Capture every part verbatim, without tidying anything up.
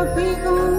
कभी गम।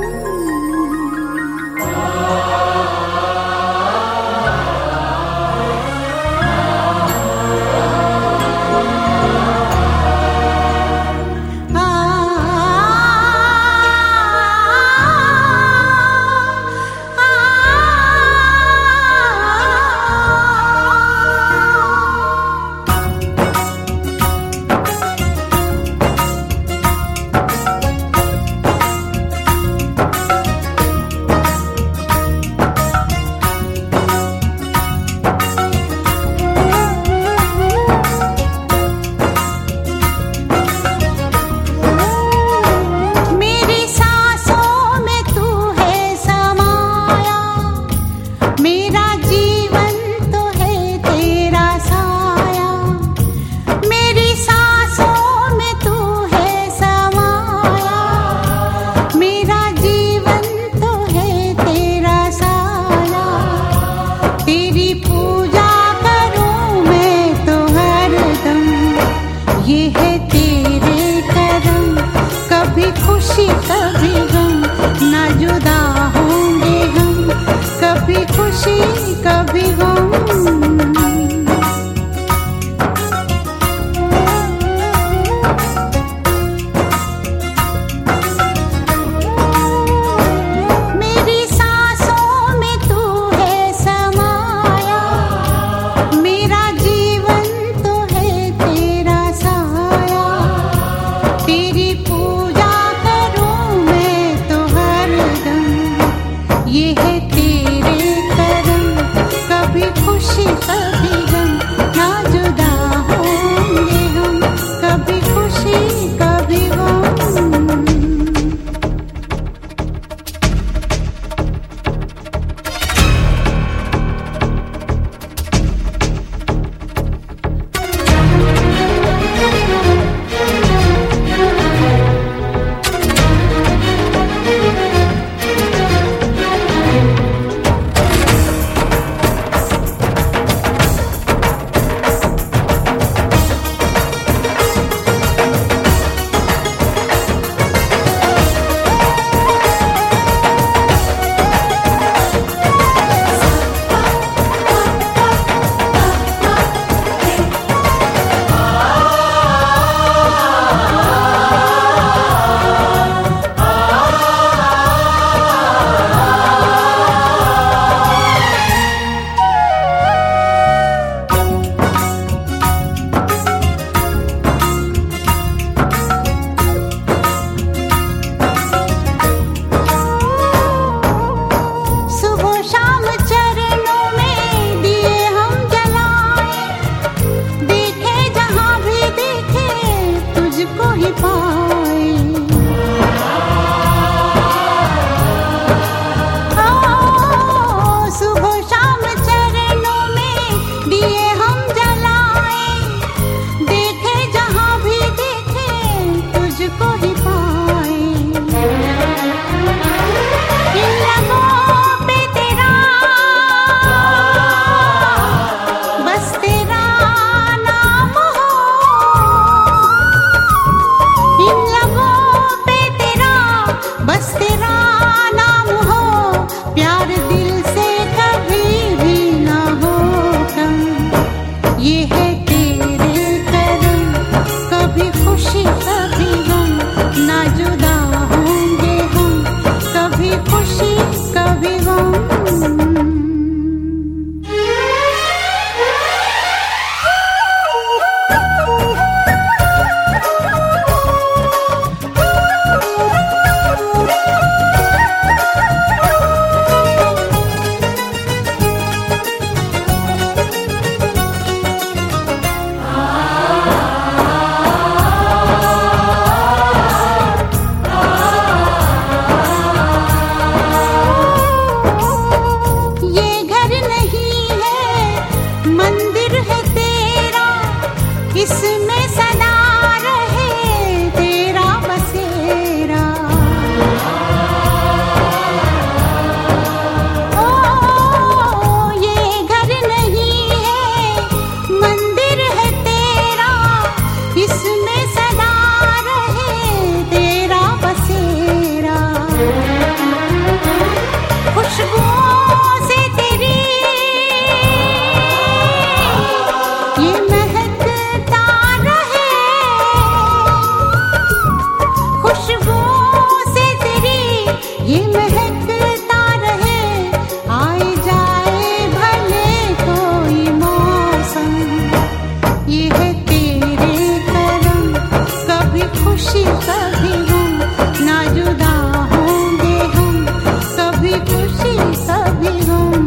ये महकता रहे, आए जाए भले कोई मौसम। ये है तेरे करम, कभी खुशी कभी गम, ना जुदा होंगे हम, कभी खुशी कभी गम।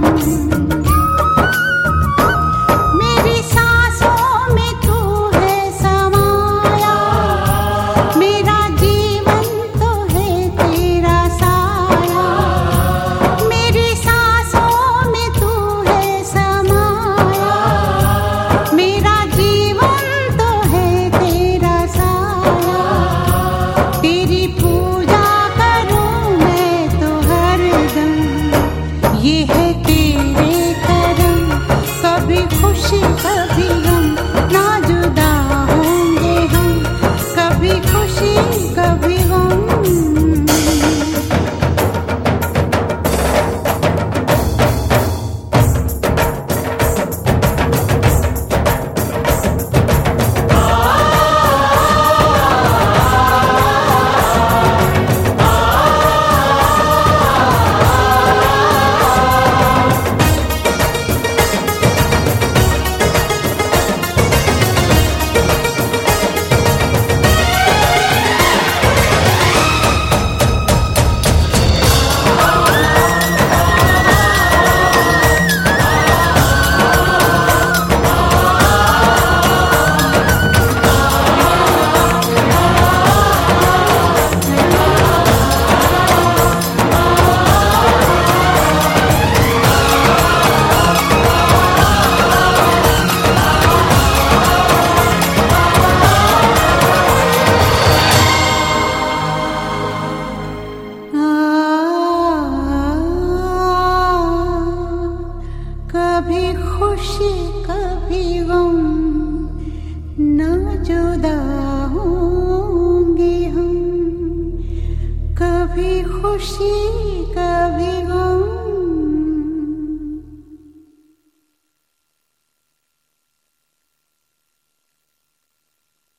मेरी सांसों में तू है समाया, मेरा जीवन तो है तेरा साया। मेरी सांसों में तू है समाया, मेरा जीवन तो है तेरा साया। तेरी पूजा करूं मैं तो हरदम, ये है तेरे करम, कभी खुशी कभी गम, ना जुदा होंगे हम, कभी खुशी कभी गम। कभी खुशी कभी गम, ना जुदा होंगे हम, कभी खुशी कभी